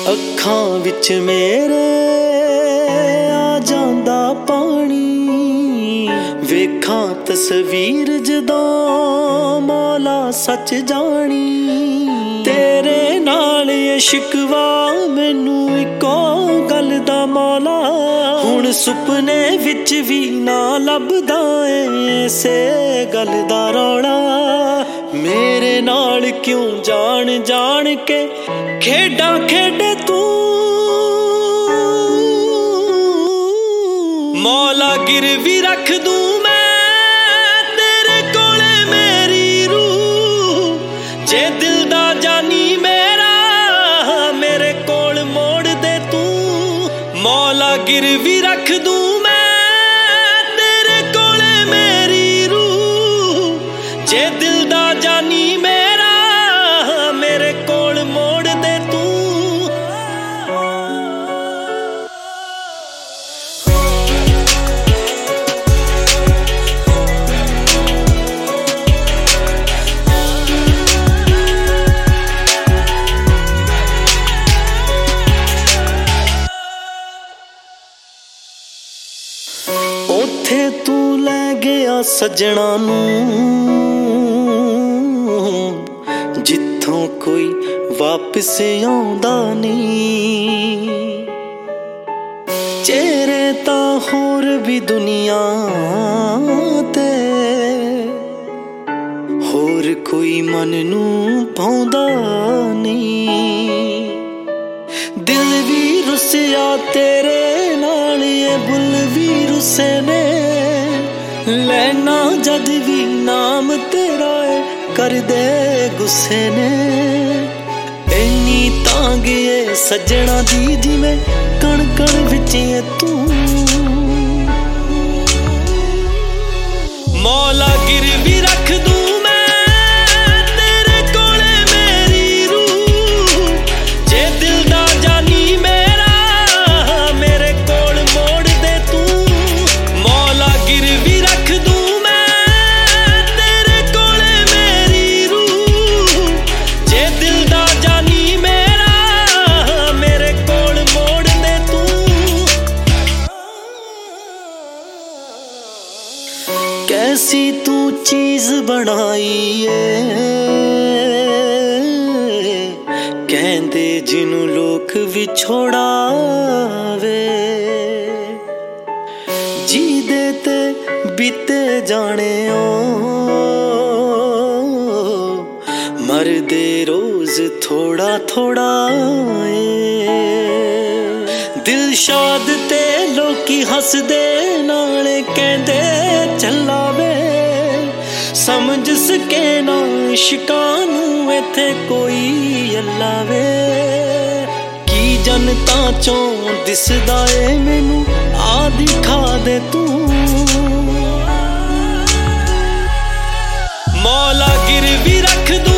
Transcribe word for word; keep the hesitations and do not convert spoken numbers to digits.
ਅੱਖਾਂ ਵਿੱਚ ਮੇਰੇ ਆ ਜਾਂਦਾ ਪਾਣੀ, ਵੇਖਾਂ ਤਸਵੀਰ ਜਦੋਂ ਮੌਲਾ ਸੱਚ ਜਾਣੀ। ਤੇਰੇ ਨਾਲ ਇਹ ਸ਼ਿਕਵਾ ਮੈਨੂੰ ਇੱਕੋ ਗੱਲ ਦਾ ਮੌਲਾ, ਹੁਣ ਸੁਪਨੇ ਵਿੱਚ ਵੀ ਨਾ ਲੱਭਦਾ ਏ ਇਸੇ ਗੱਲ ਦਾ ਰੌਲਾ। ਮੇਰੇ ਨਾਲ ਕਿਉਂ ਜਾਣ ਜਾਣ ਕੇ ਖੇਡਾਂ ਖੇਡੇ ਤੂੰ, ਮੌਲਾ ਗਿਰਵੀ ਰੱਖ ਦੂੰ ਮੈਂ ਤੇਰੇ ਕੋਲੇ ਮੇਰੀ ਰੂਹ। ਜੇ ਦਿਲ ਦਾ ਜਾਨੀ ਮੇਰਾ ਮੇਰੇ ਕੋਲ ਮੋੜ ਦੇ ਤੂੰ, ਮੌਲਾ ਗਿਰਵੀ ਰੱਖ ਦੂੰ ਮੈਂ ਤੇਰੇ ਕੋਲੇ ਮੇਰੀ ਰੂਹ। ਜੇ ਦਿਲ ਦਾ ਜਾਨੀ ਮੇਰਾ ਮੇਰੇ ਕੋਲ ਮੋੜ ਦੇ ਤੂੰ। ਉੱਥੇ ਤੂੰ ਲੈ ਗਿਆ ਸੱਜਣਾ ਨੂੰ, ਜਿੱਥੋਂ ਕੋਈ ਵਾਪਿਸ ਆਉਂਦਾ ਨਹੀਂ। ਚਿਹਰੇ ਤਾਂ ਹੋਰ ਵੀ ਦੁਨੀਆ ਤੇ, ਹੋਰ ਕੋਈ ਮਨ ਨੂੰ ਭਾਉਂਦਾ ਨਹੀਂ। ਦਿਲ ਵੀ ਰੁੱਸਿਆ ਤੇਰੇ ਨਾਲ, ਇਹ ਬੁੱਲ ਵੀ ਰੁੱਸੇ ਨੇ। ਲੈਣਾ ਜਦ ਵੀ ਨਾਮ ਤੇਰਾ ਏ ਕਰਦੇ ਗੁੱਸੇ ਨੇ। ਇੰਨੀ ਤਾਂਗ ਏ ਸੱਜਣਾ ਦੀ ਜਿਵੇਂ ਕਣ ਕਣ ਵਿੱਚ ਏ ਤੂੰ। ਮੌਲਾ ਗਿਰਵੀ ਰੱਖ ਦੂੰ ਮੈਂ ਤੇਰੇ ਕੋਲੇ ਮੇਰੀ ਰੂਹ। ਜੇ ਦਿਲ ਦਾ ਜਾਨੀ ਮੇਰਾ ਮੇਰੇ ਕੋਲ ਮੋੜ ਦੇ ਤੂੰ, ਮੌਲਾ ਗਿਰਵੀ ਰੱਖ ਦੂੰ ਮੈਂ ਤੇਰੇ ਕੋਲੇ ਮੇਰੀ ਰੂਹ। ਜੇ ਦਿਲ ਦਾ ਜਾਨੀ ਮੇਰਾ ਮੇਰੇ ਕੋਲ ਮੋੜ ਦੇ ਤੂੰ। ਕੈਸੀ ਤੂੰ ਚੀਜ਼ ਬਣਾਈ ਏ, ਕਹਿੰਦੇ ਜਿਹਨੂੰ ਲੋਕ ਵਿਛੋੜਾਵੇ। ਜਿਹਦੇ ਤੇ ਬੀਤੇ ਜਾਣਿਓ ਮਰਦੇ ਰੋਜ਼ ਥੋੜਾ ਥੋੜਾ ਏ। ਦਿਲਸ਼ਾਦ ਤੇ ਲੋਕੀ ਹੱਸਦੇ ਨਾਲੇ ਕਹਿੰਦੇ ਚੱਲਾਵੇ। ਸਮਝ ਸਕੇ ਨਾ ਇਸ਼ਕਾਂ ਨੂੰ ਇੱਥੇ ਕੋਈ ਅੱਲਾ ਵੇ। ਕੀ ਜਨਤਾਂ ਚੋਂ ਦਿਸਦਾ ਏ ਮੈਨੂੰ ਆ ਦਿਖਾ ਦੇ ਤੂੰ। ਮੌਲਾ ਗਿਰਵੀ ਰੱਖ ਦੂੰ